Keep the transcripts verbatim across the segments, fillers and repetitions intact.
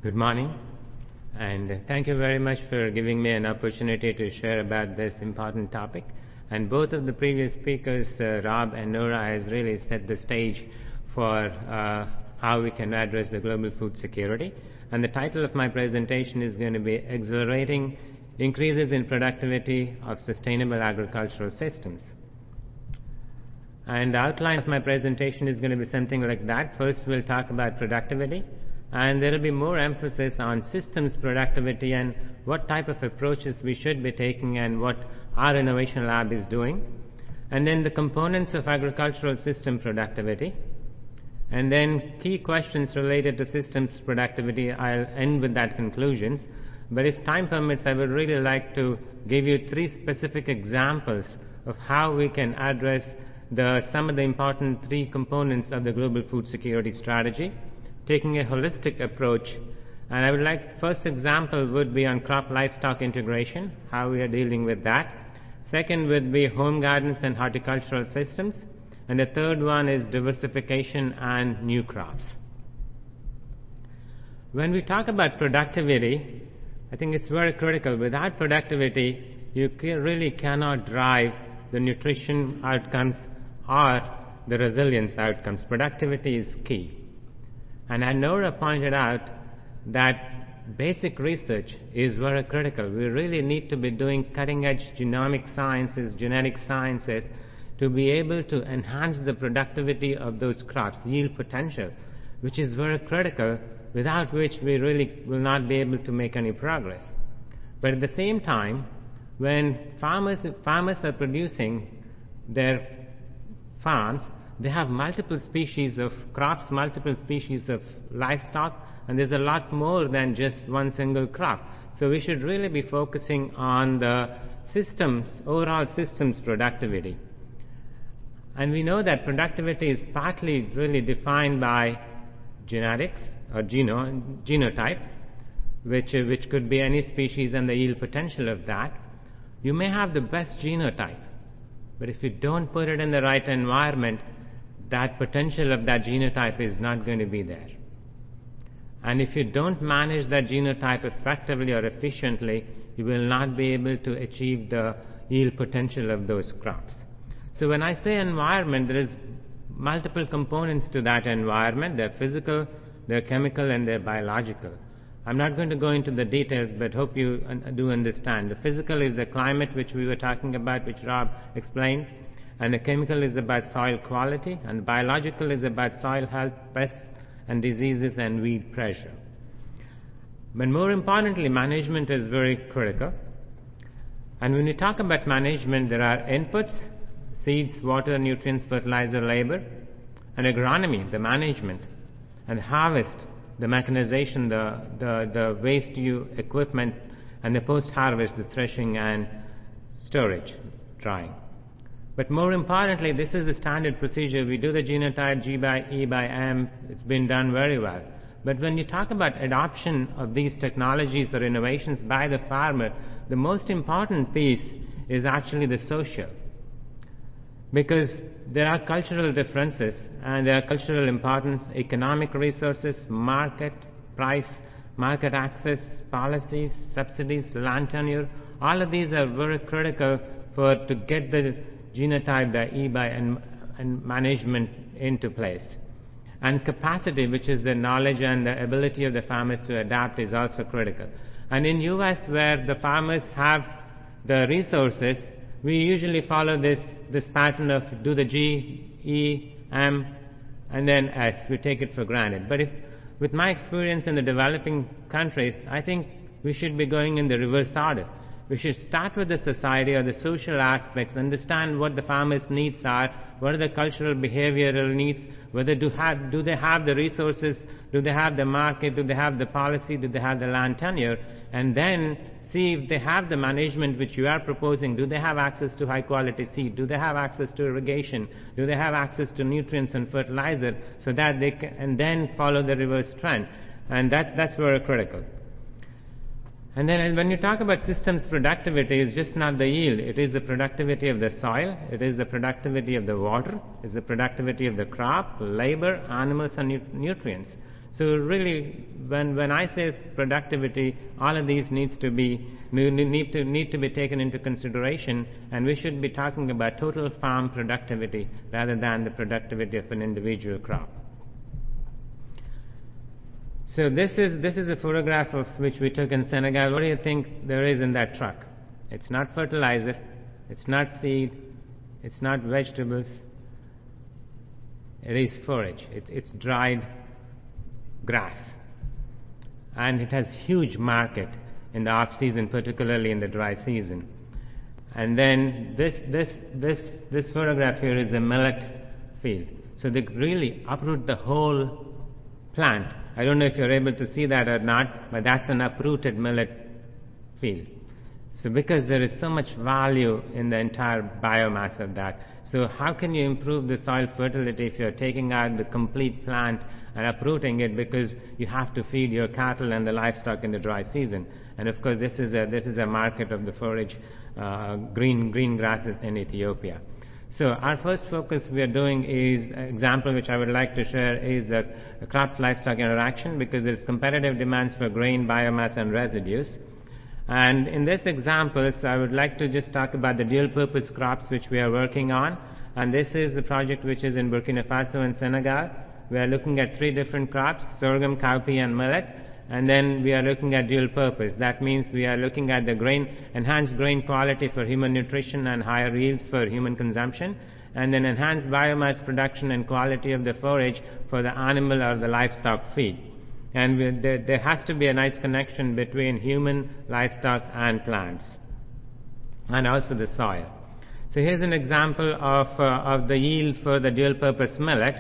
Good morning, and thank you very much for giving me an opportunity to share about this important topic. And both of the previous speakers, uh, Rob and Nora, has really set the stage for uh, how we can address the global food security. And the title of my presentation is going to be Accelerating Increases in Productivity of Sustainable Agricultural Systems. And the outline of my presentation is going to be something like that. First, we'll talk about productivity, and there will be more emphasis on systems productivity and what type of approaches we should be taking and what our innovation lab is doing. And then the components of agricultural system productivity. And then key questions related to systems productivity. I'll end with that conclusions. But if time permits, I would really like to give you three specific examples of how we can address the, some of the important three components of the global food security strategy, taking a holistic approach. And I would like, first example would be on crop livestock integration, how we are dealing with that. Second would be home gardens and horticultural systems. And the third one is diversification and new crops. When we talk about productivity, I think it's very critical. Without productivity, you really cannot drive the nutrition outcomes or the resilience outcomes. Productivity is key. And as Nora pointed out, that basic research is very critical. We really need to be doing cutting-edge genomic sciences, genetic sciences, to be able to enhance the productivity of those crops, yield potential, which is very critical, without which we really will not be able to make any progress. But at the same time, when farmers, farmers are producing their farms, they have multiple species of crops, multiple species of livestock, and there's a lot more than just one single crop. So we should really be focusing on the systems, overall systems productivity. And we know that productivity is partly really defined by genetics or geno, genotype, which, uh, which could be any species and the yield potential of that. You may have the best genotype, but if you don't put it in the right environment, that potential of that genotype is not going to be there. And if you don't manage that genotype effectively or efficiently, you will not be able to achieve the yield potential of those crops. So when I say environment, there is multiple components to that environment. They're physical, they're chemical, and they're biological. I'm not going to go into the details, but hope you do understand. The physical is the climate, which we were talking about, which Rob explained. And the chemical is about soil quality, and the biological is about soil health, pests and diseases, and weed pressure. But more importantly, management is very critical. And when we talk about management, there are inputs, seeds, water, nutrients, fertilizer, labor, and agronomy, the management, and harvest, the mechanization, the, the, the waste you equipment, and the post-harvest, the threshing and storage, drying. But more importantly, this is the standard procedure. We do the genotype G by E by M. It's been done very well. But when you talk about adoption of these technologies or innovations by the farmer, the most important piece is actually the social. Because there are cultural differences and there are cultural importance, economic resources, market, price, market access, policies, subsidies, land tenure. All of these are very critical for to get the genotype, the E by and, and management into place. And capacity, which is the knowledge and the ability of the farmers to adapt, is also critical. And in U S, where the farmers have the resources, we usually follow this, this pattern of do the G, E, M, and then S. We take it for granted. But if, with my experience in the developing countries, I think we should be going in the reverse order. We should start with the society or the social aspects, understand what the farmers' needs are, what are the cultural behavioral needs, whether do, have, do they have the resources, do they have the market, do they have the policy, do they have the land tenure, and then see if they have the management which you are proposing. Do they have access to high quality seed? Do they have access to irrigation? Do they have access to nutrients and fertilizer, so that they can, and then follow the reverse trend. And that, that's very critical. And then when you talk about systems productivity, it's just not the yield. It is the productivity of the soil, it is the productivity of the water, it's the productivity of the crop, labor, animals, and nu nutrients. So really, when, when I say productivity, all of these needs to be need to need to be taken into consideration, and we should be talking about total farm productivity rather than the productivity of an individual crop. So this is this is a photograph of which we took in Senegal. What do you think there is in that truck? It's not fertilizer, it's not seed, it's not vegetables. It is forage. It, it's dried grass, and it has huge market in the off season, particularly in the dry season. And then this this this this photograph here is a millet field. So they really uproot the whole plant. I don't know if you're able to see that or not, but that's an uprooted millet field. So because there is so much value in the entire biomass of that, so how can you improve the soil fertility if you're taking out the complete plant and uprooting it, because you have to feed your cattle and the livestock in the dry season? And of course, this is a this is a market of the forage uh, green green grasses in Ethiopia. So our first focus we are doing is an example which I would like to share is the crop livestock interaction, because there is competitive demands for grain, biomass, and residues. And in this example, so I would like to just talk about the dual purpose crops which we are working on. And this is the project which is in Burkina Faso and Senegal. We are looking at three different crops: sorghum, cowpea, and millet. And then we are looking at dual purpose. That means we are looking at the grain, enhanced grain quality for human nutrition and higher yields for human consumption, and then enhanced biomass production and quality of the forage for the animal or the livestock feed. And we, there, there has to be a nice connection between human, livestock, and plants, and also the soil. So here's an example of uh, of the yield for the dual purpose millet.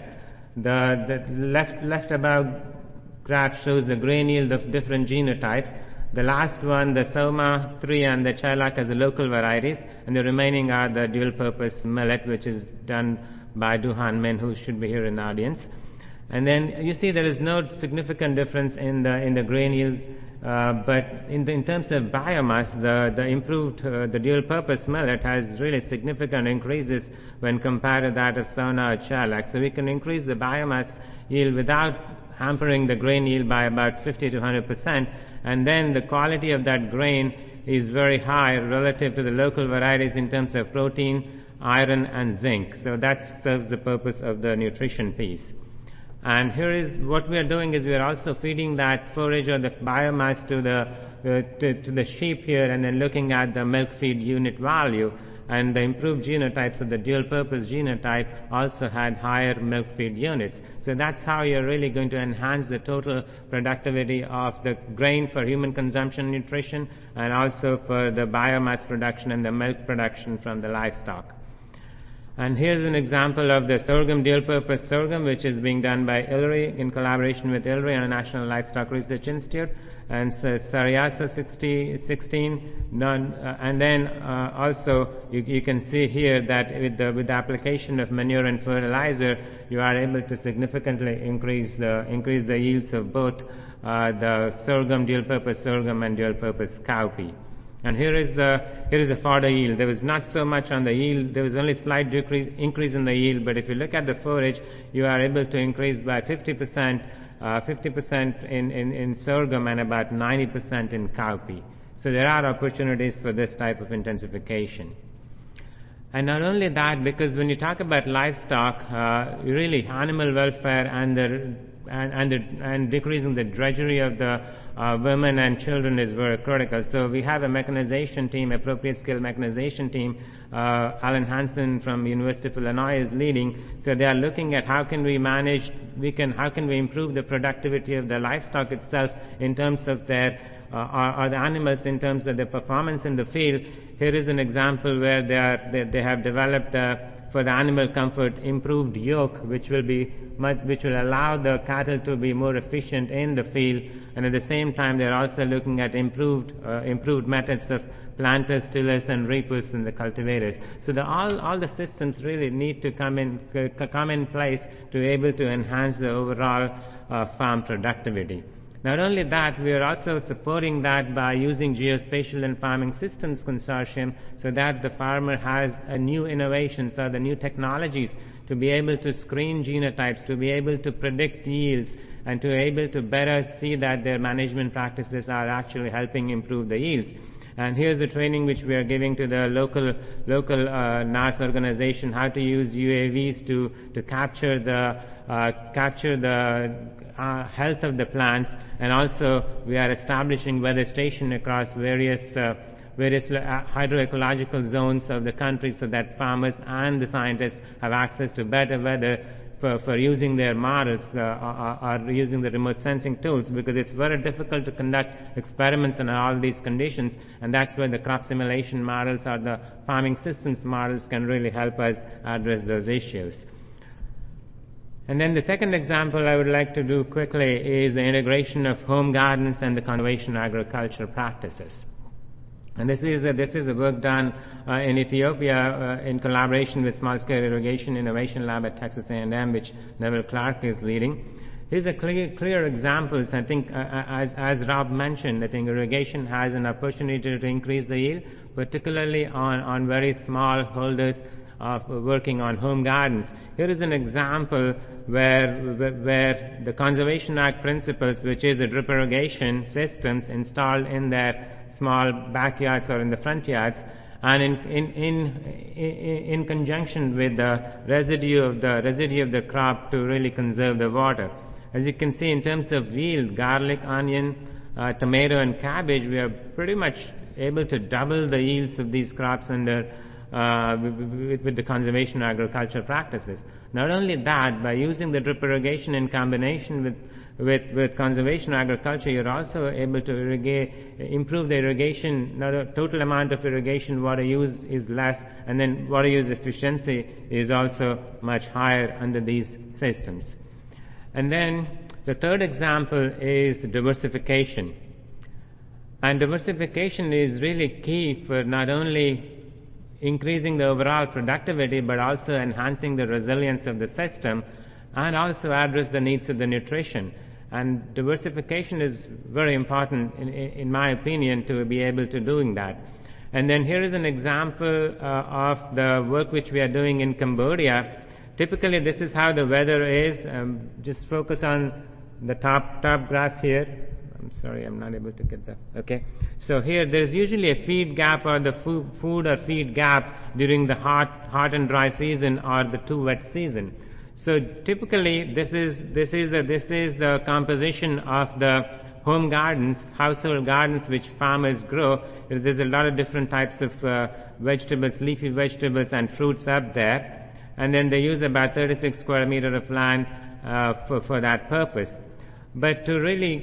The, the left left above graph shows the grain yield of different genotypes. The last one, the Soma three and the Chailak, as the local varieties, and the remaining are the dual purpose millet, which is done by Duhan Min, who should be here in the audience. And then you see there is no significant difference in the in the grain yield, uh, but in the, in terms of biomass, the the improved uh, the dual purpose millet has really significant increases when compared to that of Sona or Chailak. So we can increase the biomass yield without hampering the grain yield by about fifty to one hundred percent, and then the quality of that grain is very high relative to the local varieties in terms of protein, iron, and zinc. So that serves the purpose of the nutrition piece. And here is what we are doing is we are also feeding that forage or the biomass to the uh, to, to the sheep here, and then looking at the milk feed unit value. And the improved genotypes of the dual purpose genotype also had higher milk feed units. So that's how you're really going to enhance the total productivity of the grain for human consumption nutrition, and also for the biomass production and the milk production from the livestock. And here's an example of the sorghum, dual purpose sorghum, which is being done by I L R I in collaboration with I L R I and the National Livestock Research Institute. And so Sariasa sixteen, none, uh, and then uh, also you, you can see here that with the, with the application of manure and fertilizer, you are able to significantly increase the increase the yields of both uh, the sorghum, dual purpose sorghum, and dual purpose cowpea. And here is the here is the fodder yield. There was not so much on the yield. There was only slight decrease increase in the yield. But if you look at the forage, you are able to increase by fifty percent. Uh, fifty percent in, in, in sorghum and about ninety percent in cowpea. So there are opportunities for this type of intensification. And not only that, because when you talk about livestock, uh, really animal welfare and the and and, the, and decreasing the drudgery of the uh, women and children is very critical. So we have a mechanization team, appropriate skill mechanization team. Uh, Alan Hansen from University of Illinois is leading. So they are looking at how can we manage, we can, how can we improve the productivity of the livestock itself in terms of their, uh, or, or the animals in terms of their performance in the field. Here is an example where they are, they, they have developed uh, for the animal comfort improved yoke, which will be much, which will allow the cattle to be more efficient in the field, and at the same time they are also looking at improved uh, improved methods of planters, tillers, and reapers in the cultivators. So the, all all the systems really need to come in uh, come in place to be able to enhance the overall uh, farm productivity. Not only that, we are also supporting that by using Geospatial and Farming Systems Consortium, so that the farmer has a new innovations or the new technologies to be able to screen genotypes, to be able to predict yields, and to be able to better see that their management practices are actually helping improve the yields. And here's the training which we are giving to the local local uh, N A S organization, how to use U A Vs to to capture the uh, capture the uh, health of the plants, and also we are establishing weather station across various uh, various hydroecological zones of the country, so that farmers and the scientists have access to better weather for, for using their models uh, or, or using the remote sensing tools, because it's very difficult to conduct experiments in all these conditions, and that's where the crop simulation models or the farming systems models can really help us address those issues. And then the second example I would like to do quickly is the integration of home gardens and the conservation agriculture practices. And this is a, this is the work done uh, in Ethiopia uh, in collaboration with Small Scale Irrigation Innovation Lab at Texas A and M, which Neville Clark is leading. Here's a clear, clear examples. I think, uh, as, as Rob mentioned, I think irrigation has an opportunity to increase the yield, particularly on, on very small holders of working on home gardens. Here is an example where, where the Conservation Act principles, which is the drip irrigation systems installed in their small backyards or in the front yards, and in in in in, in conjunction with the residue of the residue of the crop to really conserve the water. As you can see, in terms of yield, garlic, onion, uh, tomato, and cabbage, we are pretty much able to double the yields of these crops under uh, with, with the conservation agriculture practices. Not only that, by using the drip irrigation in combination with With, with conservation agriculture, you're also able to irrigate, improve the irrigation. Now, the total amount of irrigation water use is less, and then water use efficiency is also much higher under these systems. And then the third example is diversification. And diversification is really key for not only increasing the overall productivity, but also enhancing the resilience of the system, and also address the needs of the nutrition. And diversification is very important, in, in my opinion, to be able to doing that. And then here is an example uh, of the work which we are doing in Cambodia. Typically, this is how the weather is. Um, just focus on the top top graph here. I'm sorry, I'm not able to get that. Okay. So here, there's usually a feed gap or the food, food or feed gap during the hot hot and dry season or the too wet season. So typically, this is this is the this is the composition of the home gardens, household gardens, which farmers grow. There's a lot of different types of uh, vegetables, leafy vegetables, and fruits up there, and then they use about thirty-six square meter of land uh, for for that purpose. But to really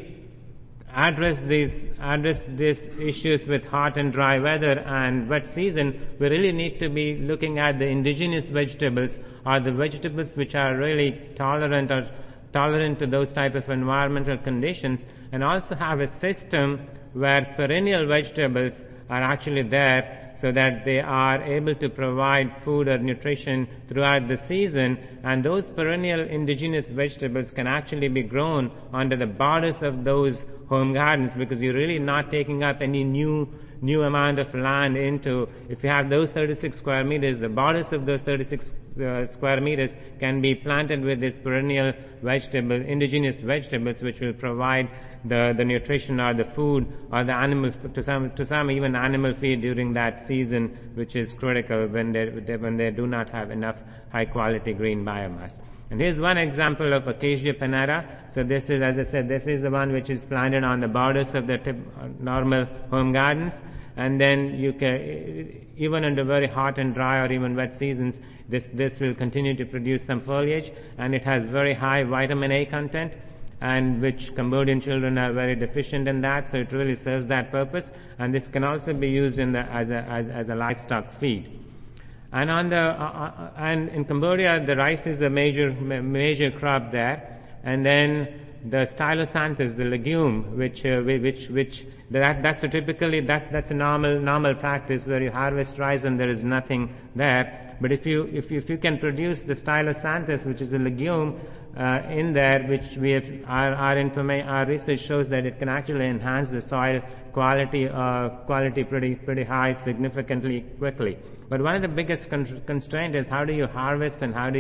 address these address these issues with hot and dry weather and wet season, we really need to be looking at the indigenous vegetables, or the vegetables which are really tolerant or tolerant to those type of environmental conditions, and also have a system where perennial vegetables are actually there, so that they are able to provide food or nutrition throughout the season, and those perennial indigenous vegetables can actually be grown under the borders of those home gardens, because you're really not taking up any new new amount of land into. If you have those thirty-six square meters, the borders of those thirty-six uh, square meters can be planted with this perennial vegetable, indigenous vegetables, which will provide the, the nutrition or the food or the animal, to some to some even animal feed during that season, which is critical when they when they do not have enough high quality green biomass. And here's one example of Acacia pinnata. So this is, as I said, this is the one which is planted on the borders of the tip, uh, normal home gardens. And then you can, even under very hot and dry or even wet seasons, this, this will continue to produce some foliage, and it has very high vitamin A content, and which Cambodian children are very deficient in that, so it really serves that purpose. And this can also be used in the, as, a, as, as a livestock feed. And on the uh, uh, and in Cambodia, the rice is the major major crop there, and then the Stylosanthus, the legume, which uh, which which that that's a typically that that's a normal normal practice where you harvest rice and there is nothing there. But if you if you, if you can produce the Stylosanthus, which is a legume, uh, in there, which we have our our, informa- our research shows that it can actually enhance the soil quality uh, quality pretty pretty high significantly quickly. But one of the biggest con- constraint is how do you harvest and how do you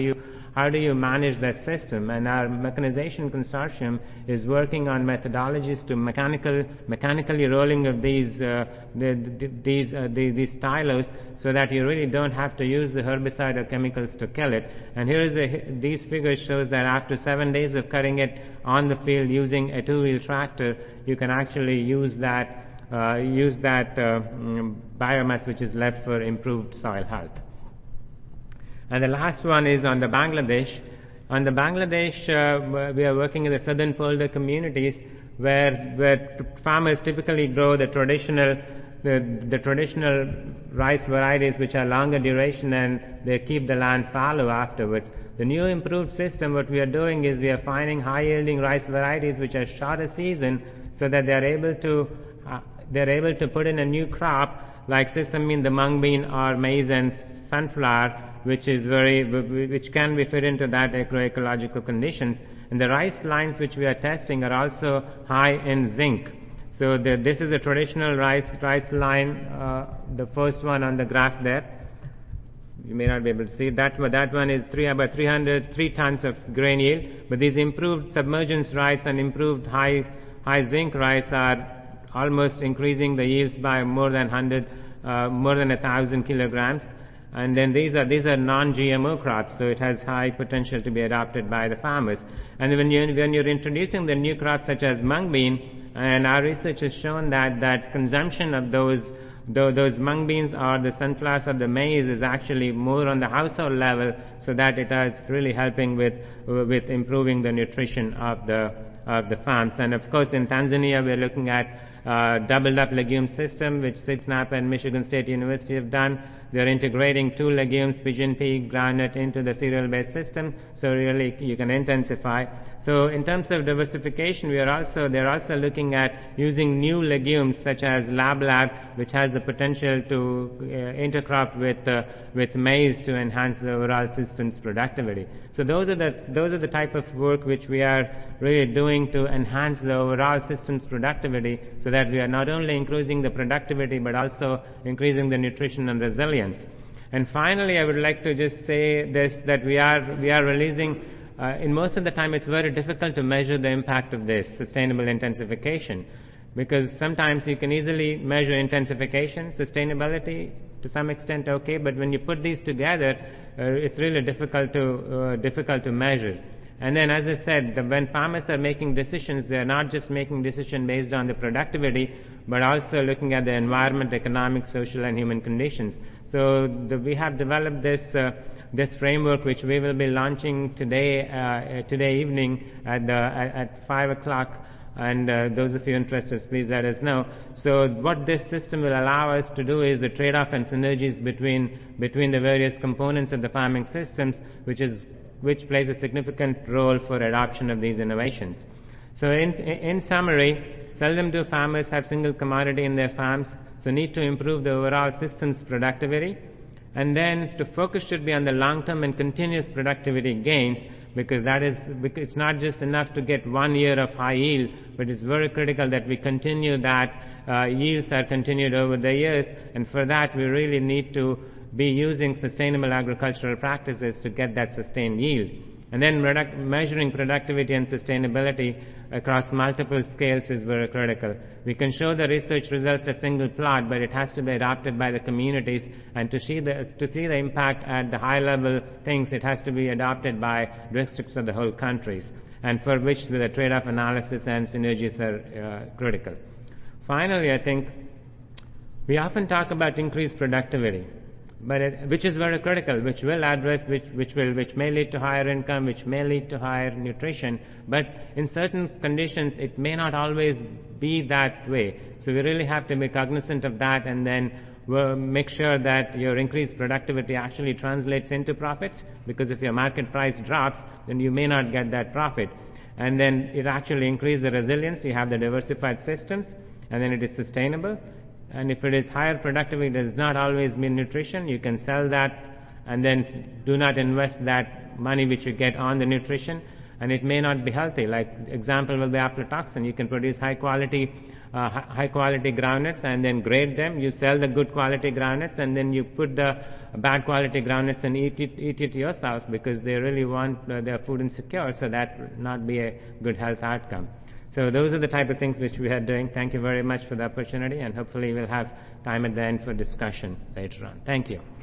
how do you manage that system? And our mechanization consortium is working on methodologies to mechanical, mechanically rolling of these, uh, the, the, these, uh, the, these silos, so that you really don't have to use the herbicide or chemicals to kill it. And here is a, these figures shows that after seven days of cutting it on the field using a two-wheel tractor, you can actually use that uh, use that uh, biomass which is left for improved soil health. And the last one is on the Bangladesh. On the Bangladesh, uh, we are working in the southern polder communities where where farmers typically grow the traditional the, the traditional rice varieties which are longer duration, and they keep the land fallow afterwards. The new improved system, what we are doing is we are finding high yielding rice varieties which are shorter season, so that they are able to uh, they are able to put in a new crop like sesame, the mung bean, or maize and sunflower, which is very which can be fit into that agroecological conditions. And the rice lines which we are testing are also high in zinc. So the, this is a traditional rice rice line, uh, the first one on the graph there. You may not be able to see that, but that one is three, about three hundred three tons of grain yield. But these improved submergence rice and improved high high zinc rice are almost increasing the yields by more than one hundred, uh, more than a thousand kilograms. And then these are these are non-G M O crops, so it has high potential to be adopted by the farmers. And when you when you're introducing the new crops such as mung bean, and our research has shown that that consumption of those those, those mung beans or the sunflowers or the maize is actually more on the household level, so that it is really helping with with improving the nutrition of the of the farms. And of course, in Tanzania, we're looking at uh, doubled up legume system, which SIDSNAP and Michigan State University have done. They're integrating two legumes, pigeon pea, groundnut, into the cereal-based system, so really you can intensify. So in terms of diversification, we are also they're also looking at using new legumes such as Lab Lab, which has the potential to uh, intercrop with uh, with maize to enhance the overall system's productivity. So those are the those are the type of work which we are really doing to enhance the overall system's productivity, so that we are not only increasing the productivity but also increasing the nutrition and resilience. And finally, I would like to just say this, that we are we are releasing. Uh, in most of the time, it's very difficult to measure the impact of this sustainable intensification, because sometimes you can easily measure intensification, sustainability to some extent, okay, but when you put these together, uh, it's really difficult to uh, difficult to measure. And then, as I said, the, when farmers are making decisions, they are not just making decisions based on the productivity, but also looking at the environment, economic, social, and human conditions. So the, we have developed this. Uh, this framework, which we will be launching today uh, today evening at the, at, at five o'clock, and uh, those of you interested, please let us know. So what this system will allow us to do is the trade-off and synergies between between the various components of the farming systems, which is which plays a significant role for adoption of these innovations. So in in summary, seldom do farmers have single commodity in their farms, so need to improve the overall system's productivity. And then the focus should be on the long-term and continuous productivity gains, because that is, because it's not just enough to get one year of high yield, but it's very critical that we continue that uh, yields are continued over the years, and for that we really need to be using sustainable agricultural practices to get that sustained yield. And then product, measuring productivity and sustainability across multiple scales is very critical. We can show the research results at single plot, but it has to be adopted by the communities, and to see the to see the impact at the high level things, it has to be adopted by districts of the whole countries, and for which the trade-off analysis and synergies are uh, critical. Finally, I think we often talk about increased productivity, but it, which is very critical, which will address, which which will which may lead to higher income, which may lead to higher nutrition, but in certain conditions it may not always be that way. So we really have to be cognizant of that, and then we'll make sure that your increased productivity actually translates into profits, because if your market price drops, then you may not get that profit. And then it actually increases the resilience, you have the diversified systems, and then it is sustainable. And if it is higher productivity, it does not always mean nutrition. You can sell that and then do not invest that money which you get on the nutrition, and it may not be healthy. Like example will be aflatoxin. You can produce high quality uh, high quality groundnuts and then grade them. You sell the good quality groundnuts and then you put the bad quality groundnuts and eat it, eat it yourself because they really want uh, their food insecure, so that would not be a good health outcome. So those are the type of things which we are doing. Thank you very much for the opportunity, and hopefully we'll have time at the end for discussion later on. Thank you.